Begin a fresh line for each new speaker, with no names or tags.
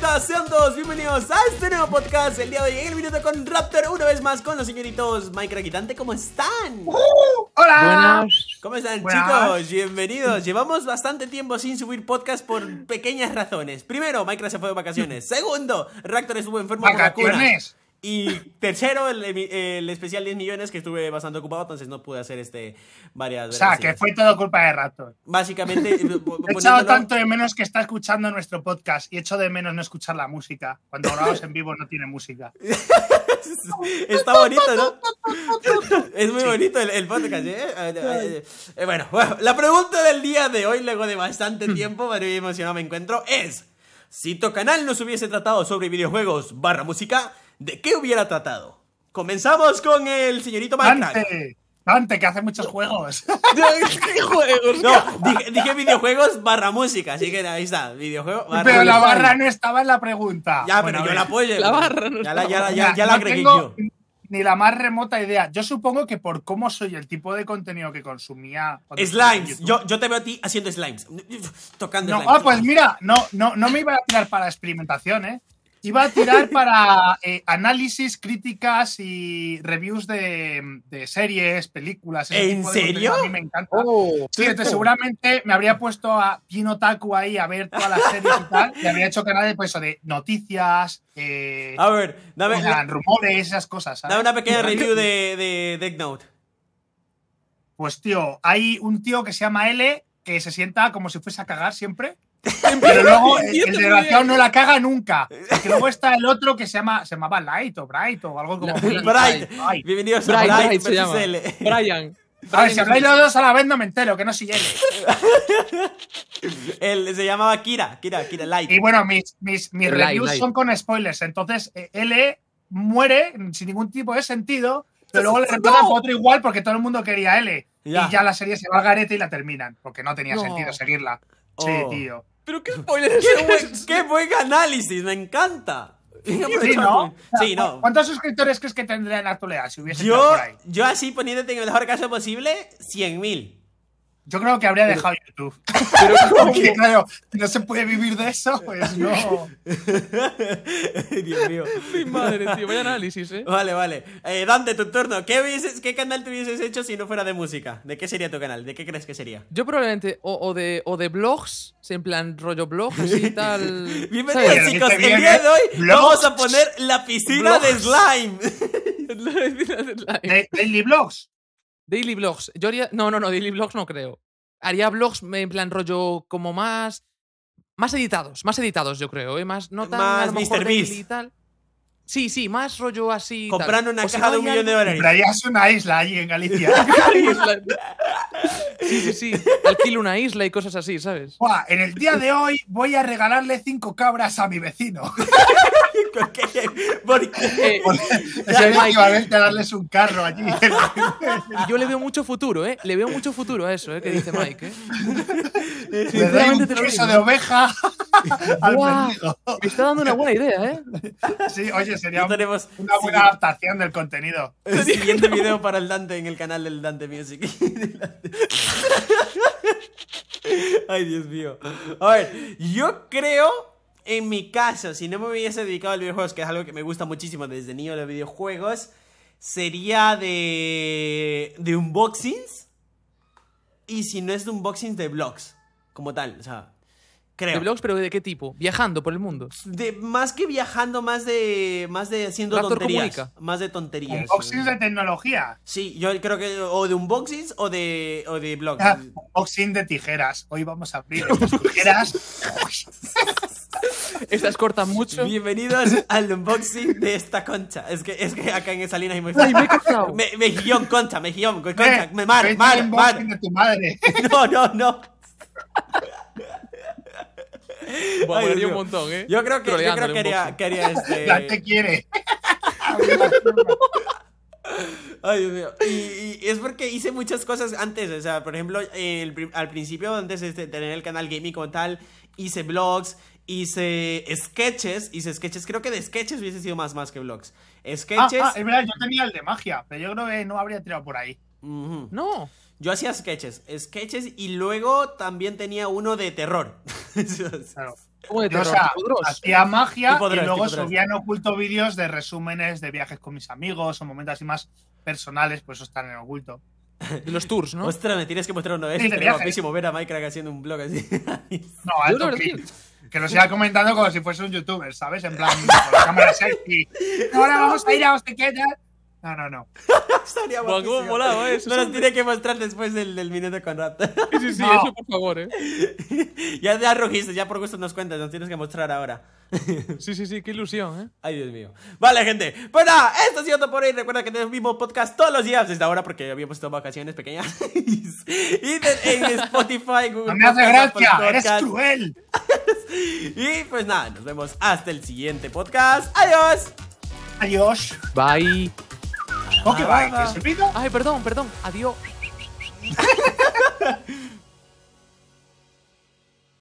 bienvenidas, sean todos bienvenidos a este nuevo podcast. El día de hoy en el minuto con Raptor, una vez más con los señoritos Minecraft y Dante. ¿Cómo están?
¡Hola!
Buenas.
¿Cómo están,
Buenas.
chicos? Bienvenidos. Llevamos bastante tiempo sin subir podcast por pequeñas razones. Primero, Minecraft se fue de vacaciones. Segundo, Raptor estuvo enfermo por la cuna.
¡Vacaciones!
Y tercero, el especial 10 millones, que estuve bastante ocupado, entonces no pude hacer varias
O sea,
versiones.
que fue todo culpa de Raptor.
Básicamente,
He echado tanto de menos que está escuchando nuestro podcast y echo de menos no escuchar la música. Cuando grabamos en vivo no tiene música.
Está bonito, ¿no? Es muy bonito el podcast, ¿eh? Bueno, la pregunta del día de hoy, luego de bastante tiempo, muy emocionado me encuentro, es: si tu canal nos hubiese tratado sobre videojuegos / música, ¿de qué hubiera tratado? Comenzamos con el señorito Minecraft.
Dante, que hace muchos juegos.
¿Qué juegos?
No, dije videojuegos / música, así que ahí está, videojuego /
Pero la
música.
barra no estaba en la pregunta.
Ya,
Bueno,
pero
a
yo
ver.
la apoyo.
La barra no
ya la
No
agregué
tengo
yo.
ni la más remota idea. Yo supongo que por cómo soy, el tipo de contenido que consumía. cuando estaba en
Slimes,
YouTube.
yo te veo a ti haciendo slimes. Tocando
No,
slimes.
pues mira, no me iba a tirar para experimentación, ¿eh? Iba a tirar para análisis, críticas y reviews de series, películas. ese
¿En
tipo de contenido.
serio?
A mí me encanta.
Oh,
Sí, entonces seguramente me habría puesto a Pin Otaku ahí a ver todas las series y tal. Y habría hecho canales pues, eso de noticias,
A ver, dame
rumores, esas cosas. ¿sabes?
dame una pequeña review de Death Note.
Pues tío, hay un tío que se llama L que se sienta como si fuese a cagar siempre. Pero luego el desgraciado no la caga nunca. Porque luego está el otro que se llamaba Light o Bright o algo como.
Bright.
Ay.
Bienvenidos a Bright
Bright se llama.
versus L.
Brian.
A ver, si habláis los dos a la vez no me entero, que no soy L.
Él se llamaba Kira Light.
Y bueno, mis reviews
Light.
son con spoilers. Entonces, L muere sin ningún tipo de sentido, pero luego le reemplazan por otro igual porque todo el mundo quería L.
Ya.
Y ya la serie se va al garete y la terminan, porque no tenía
No.
sentido seguirla. Sí,
Oh.
tío.
Pero qué spoiler es ese,
¡Qué buen análisis! ¡Me encanta!
Sí, ¿no?
Sí, no.
¿Cuántos suscriptores crees que tendría en la actualidad si hubiese entrado por ahí?
Yo así poniéndote en el mejor caso posible, 100.000.
Yo creo que habría dejado YouTube.
Pero
Porque, claro, no se puede vivir de eso, pues no.
Dios mío.
mi madre, tío. Vaya análisis, ¿eh?
Vale. Dante, tu turno. ¿Qué canal te hubieses hecho si no fuera de música? ¿De qué sería tu canal? ¿De qué crees que sería?
Yo probablemente o de blogs, en plan rollo blog, así y tal.
Bienvenidos,
¿sabes?
chicos.
Este
El
bien,
día de hoy
¿Blogs?
vamos a poner la piscina de
Blogs.
slime.
Daily Vlogs.
Daily blogs. Yo haría. No, daily blogs no creo. Haría blogs en plan rollo como más editados, yo creo, ¿eh? Más, no tan
Más
a lo mejor
Mr.
daily
Beast.
y tal. Sí, más rollo así. tal.
Comprando una
O si
caja
no,
de $1
hay
millón de
algo-
dólares.
Comprarías una isla allí en Galicia.
Sí. Alquilo una isla y cosas así, ¿sabes?
Buah, en el día de hoy voy a regalarle 5 cabras a mi vecino.
¿Por qué? ¿Por qué?
Es el equivalente a darles un carro allí.
Y yo le veo mucho futuro, ¿eh? Le veo mucho futuro a eso, ¿eh? Que dice Mike, ¿eh?
Le doy
Sinceramente
un
te lo
queso
digo.
de oveja al
¡Guau!
mendigo.
Me está dando una buena idea, ¿eh?
Sí, oye, sería
Ya tenemos
una buena adaptación del contenido.
el siguiente video para el Dante en el canal del Dante Music. Ay, Dios mío. A ver, yo creo, en mi caso, si no me hubiese dedicado a los videojuegos, que es algo que me gusta muchísimo desde niño, los videojuegos, sería de unboxings. Y si no es de unboxings, de vlogs, como tal, o sea, creo.
¿De blogs, pero de qué tipo? Viajando por el mundo.
Más que viajando, más de haciendo
Raptor
tonterías.
comunica.
Más de tonterías.
Unboxings de tecnología.
Sí, yo creo que o de unboxings o de vlogs.
Unboxing de tijeras. Hoy vamos a abrir estas tijeras.
Estas cortan mucho.
Bienvenidos al unboxing de esta concha. Es que acá en Salinas hay muy
Ay, me he cortado.
Mejillón, concha, concha.
Ve
Mar.
el unboxing de tu madre.
No.
Buah,
Ay, Dios
molaría un
mío.
montón, ¿eh?
Yo creo que
Troleando el
haría
unboxing.
La te quiere.
Ay, Dios mío. Y es porque hice muchas cosas antes. O sea, por ejemplo, al principio, antes de tener el canal gaming como tal, hice vlogs, hice sketches. Creo que de sketches hubiese sido más que vlogs. Sketches.
Es verdad, yo tenía el de magia, pero yo creo que no habría tirado por ahí.
Ujú.
No.
Yo hacía sketches y luego también tenía uno de terror.
Claro.
¿Cómo de
Yo, o
terror?
sea,
¿Tipo Dross?
hacía magia
Tipo Dross,
y luego
tipo Dross.
subía en oculto vídeos de resúmenes de viajes con mis amigos o momentos así más personales, pues eso están en oculto.
De los tours, ¿no?
Ostras, me tienes que mostrar uno de
Sí,
esos.
de
Sería
viajes.
guapísimo ver a Minecraft haciendo un blog así.
No,
Yo
alto
la verdad
que lo siga comentando como si fuese un youtuber, ¿sabes? En plan, con la cámara selfie. Ahora vamos a ir a Ostequeta. No.
Estaría
Buah,
guapísimo.
cómo molaba eso.
No los tiene que mostrar después del minuto con Raptor.
Sí,
No.
eso por favor,
Ya rugiste, ya por gusto nos cuentas, nos tienes que mostrar ahora.
Sí, qué ilusión,
Ay, Dios mío. Vale, gente. Pues nada, esto ha sido todo por hoy. Recuerda que tenemos el mismo podcast todos los días desde ahora porque habíamos estado vacaciones pequeñas. En Spotify, Google
No me hace
Podcast, Apple
gracia, eres
Podcast.
cruel.
Y pues nada, nos vemos hasta el siguiente podcast. Adiós.
Adiós.
Bye.
¿Cómo que va? ¿Qué es el vídeo?
Ay, perdón. Adiós.